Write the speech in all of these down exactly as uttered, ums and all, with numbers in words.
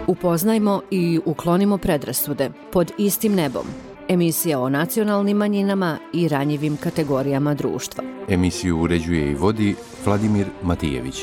Upoznajmo i uklonimo predrasude pod istim nebom. Emisija o nacionalnim manjinama i ranjivim kategorijama društva. Emisiju uređuje i vodi Vladimir Matijević.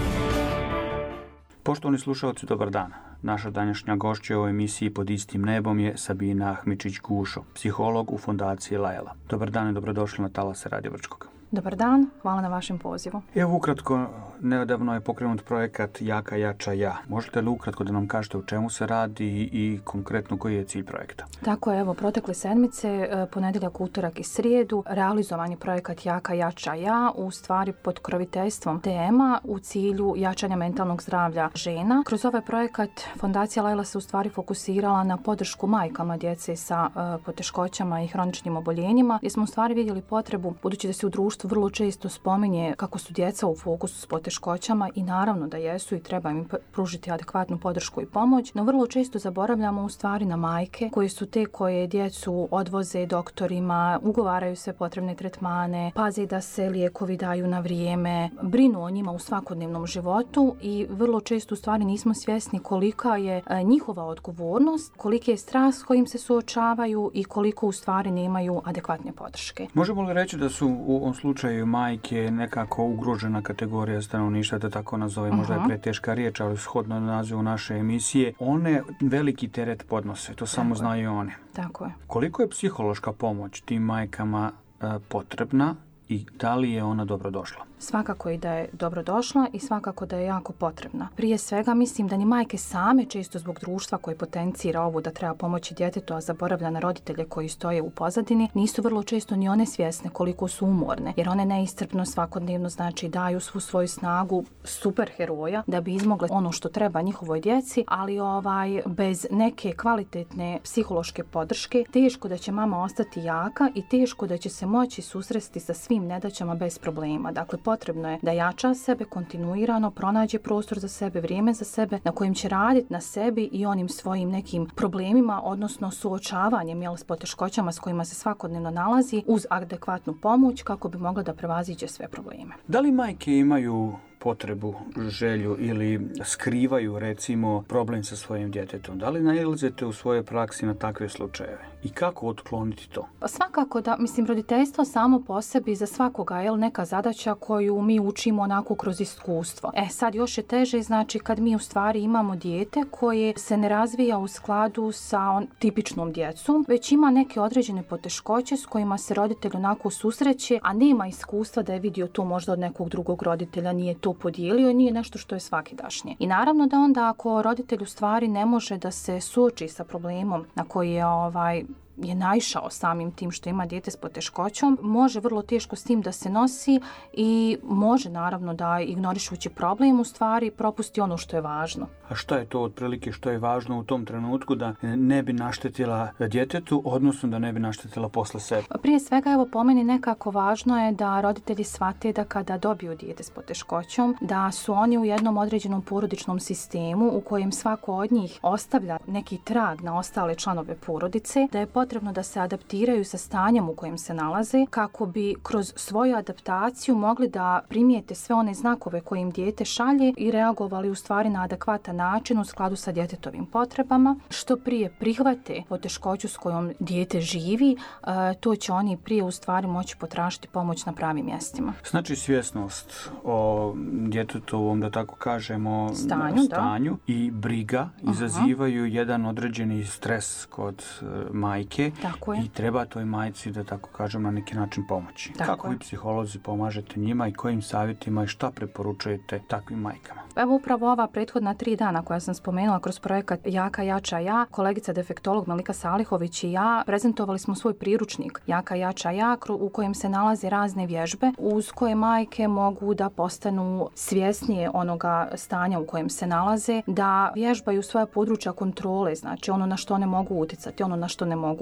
Poštovani slušalci, dobar dan. Naša današnja gošća u emisiji Pod istim nebom je Sabina Ahmičić-Gušo, psiholog u fondaciji Lajla. Dobar dan i dobrodošli na talase Radio Brčkog. Dobar dan, hvala na vašem pozivu. Evo ukratko, nedavno je pokrenut projekat Jaka, jača, ja. Možete li ukratko da nam kažete o čemu se radi i konkretno koji je cilj projekta? Tako je, evo, protekle sedmice, ponedjeljak, utorak i srijedu, realizovan je projekat Jaka, jača, ja, u stvari pod kroviteljstvom tema u cilju jačanja mentalnog zdravlja žena. Kroz ovaj projekat Fondacija Lajla se u stvari fokusirala na podršku majkama djece sa uh, poteškoćama i hroničnim oboljenjima, gdje smo u stvari vidjeli potrebu, budući da se u društvu vrlo često spominje kako su djeca u fokusu s poteškoćama i naravno da jesu i treba im pružiti adekvatnu podršku i pomoć, no vrlo često zaboravljamo u stvari na majke koje su te koje djecu odvoze doktorima, ugovaraju sve potrebne tretmane, paze da se lijekovi daju na vrijeme, brinu o njima u svakodnevnom životu i vrlo često u stvari nismo svjesni kolika je njihova odgovornost, koliki je stres s kojim se suočavaju i koliko u stvari nemaju adekvatne podrške. Možemo li reći da su u ovom slučaju majke nekako ugrožena kategorija stanovništva, da tako nazove, možda je preteška riječ, ali shodno nazivu naše emisije, one veliki teret podnose, to samo tako znaju one. Tako je. Koliko je psihološka pomoć tim majkama e, potrebna i da li je ona dobrodošla? Svakako i da je dobrodošla i svakako da je jako potrebna. Prije svega mislim da ni majke same često zbog društva koje potencira ovu da treba pomoći djetetu, a zaboravlja na roditelje koji stoje u pozadini, nisu vrlo često ni one svjesne koliko su umorne, jer one neiscrpno svakodnevno znači daju svu svoju snagu super heroja da bi izmogle ono što treba njihovoj djeci, ali ovaj bez neke kvalitetne psihološke podrške teško da će mama ostati jaka i teško da će se moći susresti sa svim nedaćama bez problema. Dakle, potrebno je da jača sebe kontinuirano, pronađe prostor za sebe, vrijeme za sebe na kojim će raditi na sebi i onim svojim nekim problemima, odnosno suočavanjem jel, s poteškoćama s kojima se svakodnevno nalazi uz adekvatnu pomoć kako bi mogla da prevaziđe sve probleme. Da li majke imaju potrebu, želju ili skrivaju recimo problem sa svojim djetetom? Da li nailazite u svojoj praksi na takve slučajeve? I kako otkloniti to? Svakako da, mislim, roditeljstvo samo po sebi za svakoga je neka zadaća koju mi učimo onako kroz iskustvo. E sad još je teže, znači kad mi u stvari imamo dijete koje se ne razvija u skladu sa on, tipičnom djecom, već ima neke određene poteškoće s kojima se roditelj onako susreće, a nema iskustva da je vidio to možda od nekog drugog roditelja, nije to podijelio i nije nešto što je svakidašnje. I naravno da onda ako roditelj u stvari ne može da se suoči sa problemom na koji je ovaj je naišao samim tim što ima dijete s poteškoćom, može vrlo teško s tim da se nosi i može naravno da ignorišući problem u stvari propusti ono što je važno. A šta je to otprilike što je važno u tom trenutku da ne bi naštetila djetetu, odnosno da ne bi naštetila posle sebe? Prije svega, evo po meni nekako važno je da roditelji shvate da kada dobiju dijete s poteškoćom, da su oni u jednom određenom porodičnom sistemu u kojem svako od njih ostavlja neki trag na ostale članove porodice, da je potrebno da se adaptiraju sa stanjem u kojem se nalaze kako bi kroz svoju adaptaciju mogli da primijete sve one znakove koje im dijete šalje i reagovali u stvari na adekvatan način u skladu sa djetetovim potrebama. Što prije prihvate poteškoću s kojom dijete živi, to će oni prije u stvari moći potražiti pomoć na pravim mjestima. Znači svjesnost o djetetovom, da tako kažemo, stanju, stanju i briga izazivaju uh-huh. jedan određeni stres kod majke i treba toj majci, da tako kažem, na neki način pomoći. Tako Kako je. vi psiholozi pomažete njima i kojim savjetima i šta preporučujete takvim majkama? Evo upravo ova prethodna tri dana koja sam spomenula kroz projekat Jaka, jača, ja, kolegica defektolog Melika Salihović i ja prezentovali smo svoj priručnik Jaka, jača, ja, u kojem se nalaze razne vježbe uz koje majke mogu da postanu svjesnije onoga stanja u kojem se nalaze, da vježbaju svoja područja kontrole, znači ono na što ne mogu utjecati, ono na što ne mogu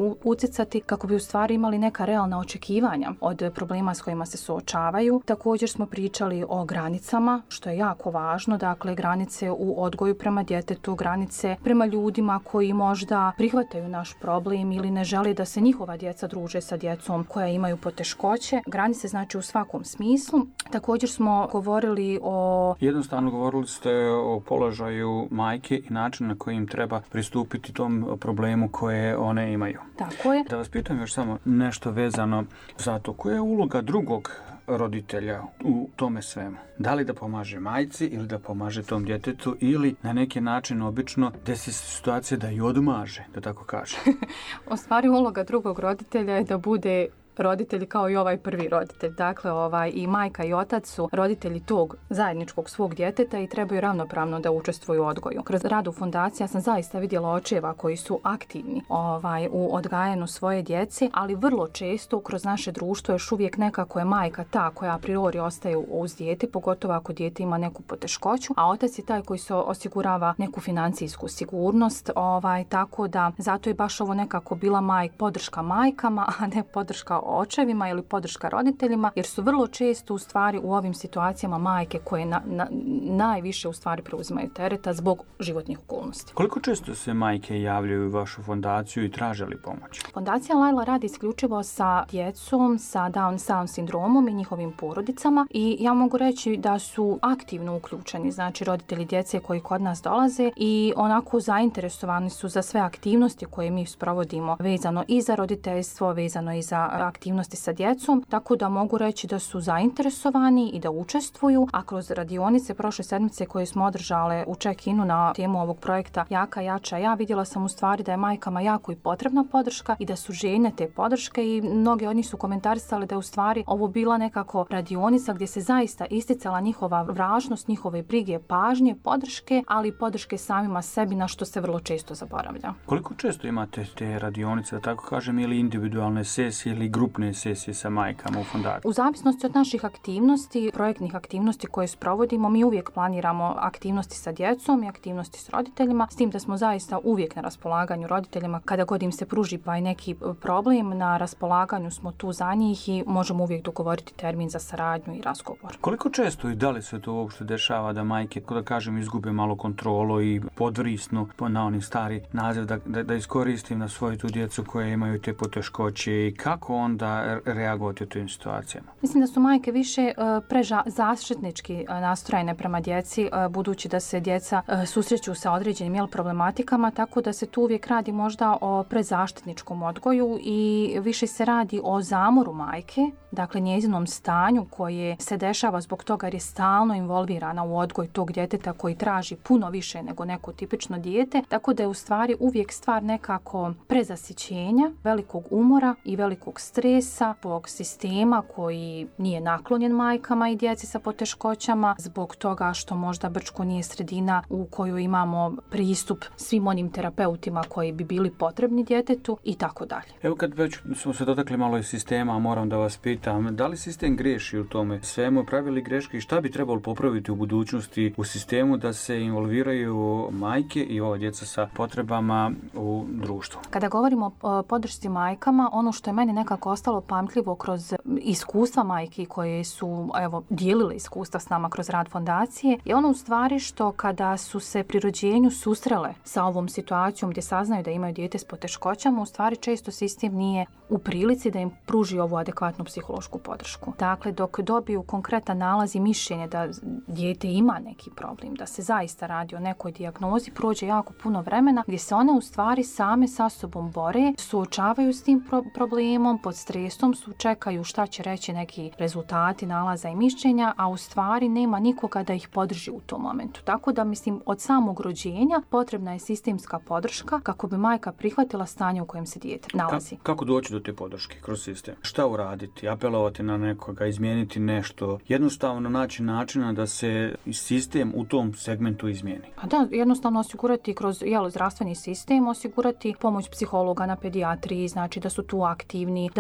utjecati kako bi u stvari imali neka realna očekivanja od problema s kojima se suočavaju. Također smo pričali o granicama, što je jako važno, dakle granice u odgoju prema djetetu, granice prema ljudima koji možda prihvataju naš problem ili ne žele da se njihova djeca druže sa djecom koja imaju poteškoće. Granice znači u svakom smislu. Također smo govorili o... Jednostavno govorili ste o položaju majke i način na koji im treba pristupiti tom problemu koje one imaju. Tako je. Da vas pitam još samo nešto vezano za to. Koja je uloga drugog roditelja u tome svemu? Da li da pomaže majci ili da pomaže tom djetetu ili na neki način obično desi se situacija da i odmaže, da tako kaže? U stvari uloga drugog roditelja je da bude roditelji kao i ovaj prvi roditelj. Dakle, ovaj, i majka i otac su roditelji tog zajedničkog svog djeteta i trebaju ravnopravno da učestvuju u odgoju. Kroz rad u fondaciji ja sam zaista vidjela očeva koji su aktivni ovaj, u odgajanju svoje djece, ali vrlo često kroz naše društvo još uvijek nekako je majka ta koja a priori ostaje uz dijete, pogotovo ako dijete ima neku poteškoću, a otac je taj koji se osigurava neku financijsku sigurnost, ovaj, tako da zato je baš ovo nekako bila maj, podrška majkama, a ne podrška očevima ili podrška roditeljima, jer su vrlo često u stvari u ovim situacijama majke koje na, na, najviše u stvari preuzimaju tereta zbog životnih okolnosti. Koliko često se majke javljaju u vašu fondaciju i traže li pomoć? Fondacija Lajla radi isključivo sa djecom sa Down, Down sindromom i njihovim porodicama i ja mogu reći da su aktivno uključeni, znači roditelji djece koji kod nas dolaze i onako zainteresovani su za sve aktivnosti koje mi sprovodimo vezano i za roditeljstvo, vezano i za aktivnosti sa djecom, tako da mogu reći da su zainteresovani i da učestvuju, a kroz radionice prošle sedmice koje smo održale u check-inu na temu ovog projekta Jaka, jača, ja vidjela sam u stvari da je majkama jako i potrebna podrška i da su željne te podrške i mnogi od njih su komentarisali da je u stvari ovo bila nekako radionica gdje se zaista isticala njihova važnost, njihove brige, pažnje, podrške, ali i podrške samima sebi na što se vrlo često zaboravlja. Koliko često imate te radionice, da tako kažem, ili individualne sesije ili grupne sesije sa majkama u fondaciji? U zavisnosti od naših aktivnosti, projektnih aktivnosti koje sprovodimo, mi uvijek planiramo aktivnosti sa djecom i aktivnosti s roditeljima, s tim da smo zaista uvijek na raspolaganju roditeljima. Kada god im se pruži pa i neki problem, na raspolaganju smo tu za njih i možemo uvijek dogovoriti termin za saradnju i razgovor. Koliko često i da li se to uopšte dešava da majke, da kažem, izgube malo kontrolu i podvrisnu na onih stari naziv, da, da, da iskoristim na svoju tu djecu koje imaju te poteškoće i kako onda reagovati u tim situacijama? Mislim da su majke više uh, prezaštitnički uh, nastrojene prema djeci, uh, budući da se djeca uh, susreću sa određenim jel, problematikama, tako da se tu uvijek radi možda o prezaštitničkom odgoju i više se radi o zamoru majke, dakle njezinom stanju koje se dešava zbog toga jer je stalno involvirana u odgoj tog djeteta koji traži puno više nego neko tipično dijete, tako da je u stvari uvijek stvar nekako prezasićenja, velikog umora i velikog stresa zbog sistema koji nije naklonjen majkama i djeci sa poteškoćama, zbog toga što možda Brčko nije sredina u kojoj imamo pristup svim onim terapeutima koji bi bili potrebni djetetu i tako dalje. Evo kad već smo se dotakli malo iz sistema, moram da vas pitam, da li sistem greši u tome svemu, pravili greške i šta bi trebalo popraviti u budućnosti u sistemu da se involviraju majke i ova djeca sa potrebama u društvu? Kada govorimo o podršci majkama, ono što je meni nekako ostalo pamtljivo kroz iskustva majki koje su evo dijelile iskustva s nama kroz rad fondacije je ono u stvari što kada su se pri rođenju susrele sa ovom situacijom gdje saznaju da imaju dijete s poteškoćama, u stvari često sistem nije u prilici da im pruži ovu adekvatnu psihološku podršku. Dakle, dok dobiju konkretan nalaz i mišljenje da dijete ima neki problem, da se zaista radi o nekoj dijagnozi, prođe jako puno vremena gdje se one u stvari same sa sobom bore, suočavaju s tim pro- problemom, pod stresom su, čekaju šta će reći neki rezultati nalaza i mišljenja, a u stvari nema nikoga da ih podrži u tom momentu. Tako da mislim od samog rođenja potrebna je sistemska podrška kako bi majka prihvatila stanje u kojem se dijete nalazi. Ka- kako doći do te podrške kroz sistem? Šta uraditi? Apelovati na nekoga, izmijeniti nešto? Jednostavno naći načina da se sistem u tom segmentu izmijeni. Pa da, jednostavno osigurati kroz jel, zdravstveni sistem, osigurati pomoć psihologa na pedijatriji, znači da su tu aktivni, da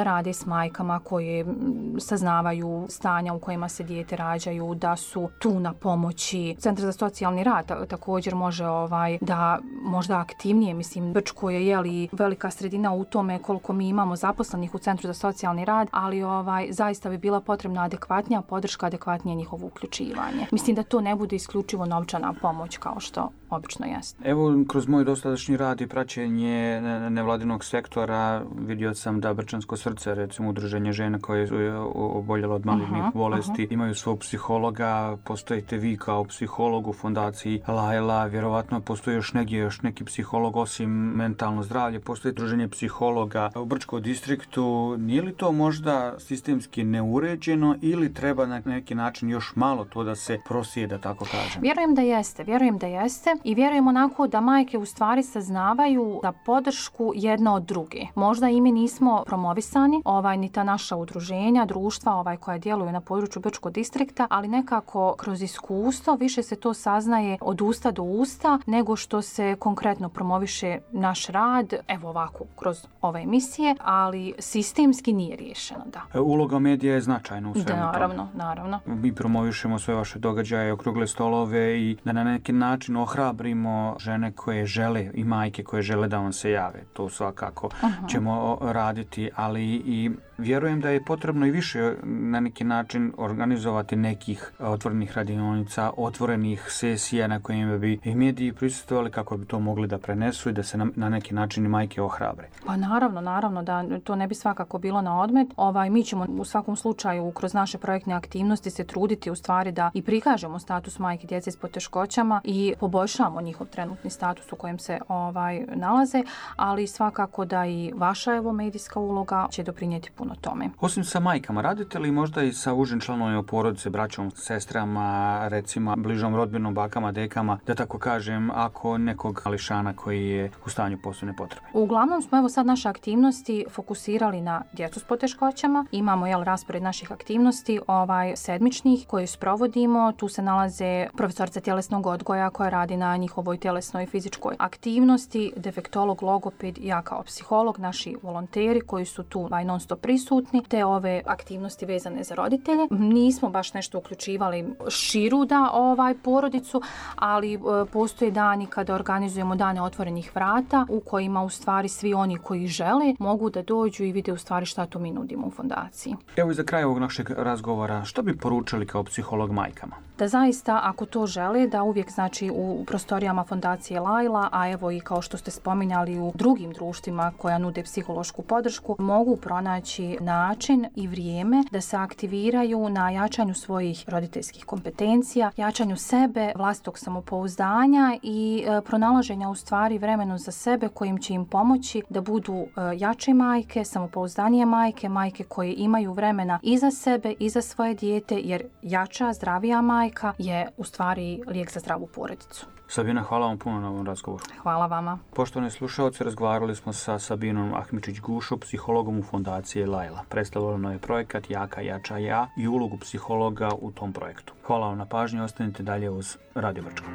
rade s majkama koje saznavaju stanja u kojima se dijete rađaju, da su tu na pomoći. Centar za socijalni rad također može ovaj, da možda aktivnije, mislim, Brčko je jeli velika sredina u tome koliko mi imamo zaposlenih u Centru za socijalni rad, ali ovaj, zaista bi bila potrebna adekvatnija podrška, adekvatnije njihovo uključivanje. Mislim da to ne bude isključivo novčana pomoć kao što obično jeste. Evo, kroz moj dosadašnji rad i praćenje nevladinog sektora vidio sam da Brčansko srce, recimo udruženje žena koje su oboljele od malignih uh-huh, bolesti, uh-huh. imaju svog psihologa, postojite vi kao psiholog u fondaciji Laila, vjerovatno postoji još negdje još neki psiholog osim mentalno zdravlje, postoji udruženje psihologa u Brčkom distriktu. Nije li to možda sistemski neuređeno ili treba na neki način još malo to da se prosije, da tako kažem? Vjerujem da jeste, vjerujem da jeste i vjerujem onako da majke u stvari saznavaju da podršku jedna od druge. Možda i mi nismo promovisani, ovaj, ni ta naša udruženja, društva ovaj, koja djeluju na području Brčkog distrikta, ali nekako kroz iskustvo više se to saznaje od usta do usta nego što se konkretno promoviše naš rad, evo ovako, kroz ove emisije, ali sistemski nije riješeno, da. Uloga medija je značajna u svemu tome. Naravno, naravno. Mi promovišemo sve vaše događaje, okrugle stolove i da na neki način ohrabrimo žene koje žele i majke koje žele da vam se jave. To svakako uh-huh. ćemo raditi, ali i vjerujem da je potrebno i više na neki način organizovati nekih otvorenih radionica, otvorenih sesija na kojima bi i mediji prisustvovali kako bi to mogli da prenesu i da se na, na neki način i majke ohrabre. Pa naravno, naravno da to ne bi svakako bilo na odmet. Ovaj, mi ćemo u svakom slučaju kroz naše projektne aktivnosti se truditi u stvari da i prikažemo status majke djece s poteškoćama i poboljšamo njihov trenutni status u kojem se ovaj nalaze, ali svakako da i vaša evo medijska uloga će doprinijeti puno tome. Osim sa majkama, radite li možda i sa užim članovima porodice, braćom, sestrama, recimo bližom rodbinom, bakama, dekama, da tako kažem, ako nekog mališana koji je u stanju posebne potrebe? Uglavnom smo evo sad naše aktivnosti fokusirali na djecu s poteškoćama. Imamo jel raspored naših aktivnosti ovaj sedmičnih koje sprovodimo. Tu se nalaze profesorica tjelesnog odgoja koja radi na njihovoj tjelesnoj i fizičkoj aktivnosti, defektolog, logoped, ja kao psiholog, naši volonteri koji su tu ovaj, non stop prisutni, te ove aktivnosti vezane za roditelje. Nismo baš nešto uključivali širu da ovaj porodicu, ali e, postoje dani kada organizujemo dane otvorenih vrata u kojima u stvari svi oni koji žele mogu da dođu i vide u stvari šta tu mi nudimo u fondaciji. Evo i za kraj ovog našeg razgovora, što bi poručili kao psiholog majkama? Da zaista, ako to žele, da uvijek znači u prostorijama fondacije Laila, a evo i kao što ste spominjali u drugim društvima koja nude psihološku podršku, mogu pronaći način i vrijeme da se aktiviraju na jačanju svojih roditeljskih kompetencija, jačanju sebe, vlastitog samopouzdanja i e, pronalaženja u stvari vremenu za sebe kojim će im pomoći da budu e, jače majke, samopouzdanije majke, majke koje imaju vremena i za sebe i za svoje dijete, jer jača, zdravija majka je u stvari lijek za zdravu porodicu. Sabina, hvala vam puno na ovom razgovoru. Hvala vama. Poštovani slušalci, razgovarali smo sa Sabinom Ahmičić-Gušo, psihologom u fondaciji Laila. Predstavljeno je projekat Jaka, jača, ja i ulogu psihologa u tom projektu. Hvala vam na pažnji, ostanite dalje uz Radio Brčko.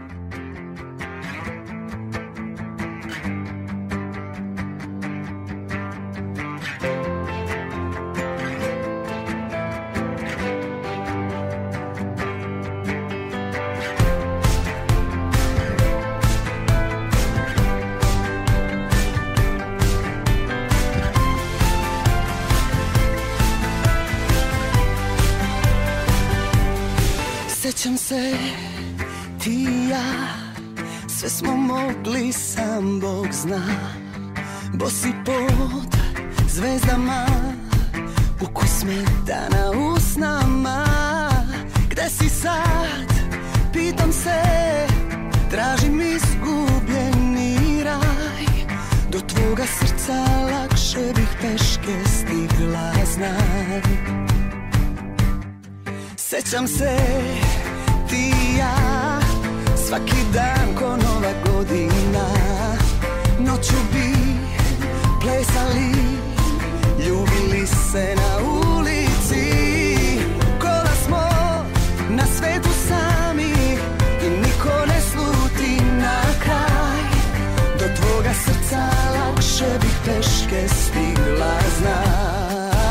Sjećam se, ti i ja, sve smo mogli, sam Bog zna. Bosi pod zvezdama, ukus smetana usnama. Gde si sad, pitam se, tražim izgubljeni raj. Do tvoga srca lakše bih peške stigla, znaj. Sjećam se, ti i ja, svaki dan ko nova godina. Noću bi plesali, ljubili se na ulici. Kola smo na svetu sami i niko ne sluti na kraj. Do tvoga srca lakše bih peške stigla, znaj.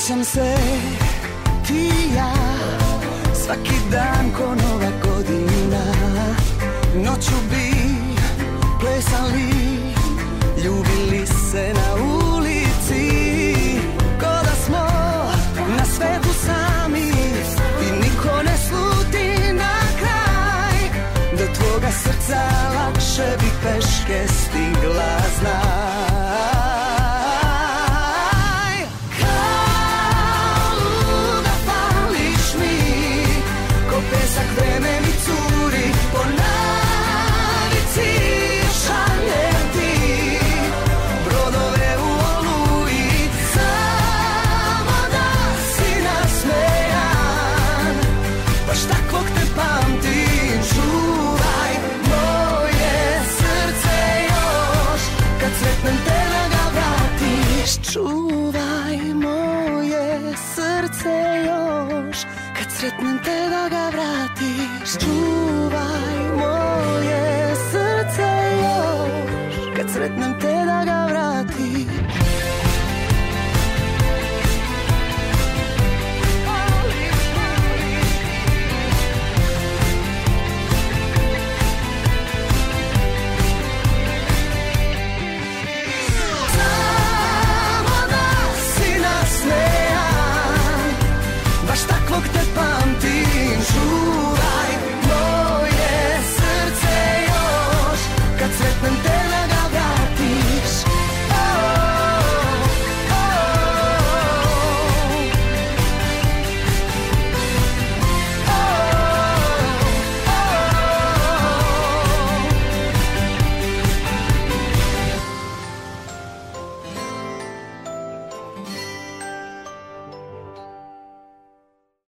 Sjećam se ti i ja, svaki dan ko nova godina. Noću bi plesali, ljubili se na ulici, ko da smo na svetu sami i niko ne sluti na kraj. Do tvoga srca lakše bi peške stigla, znaj.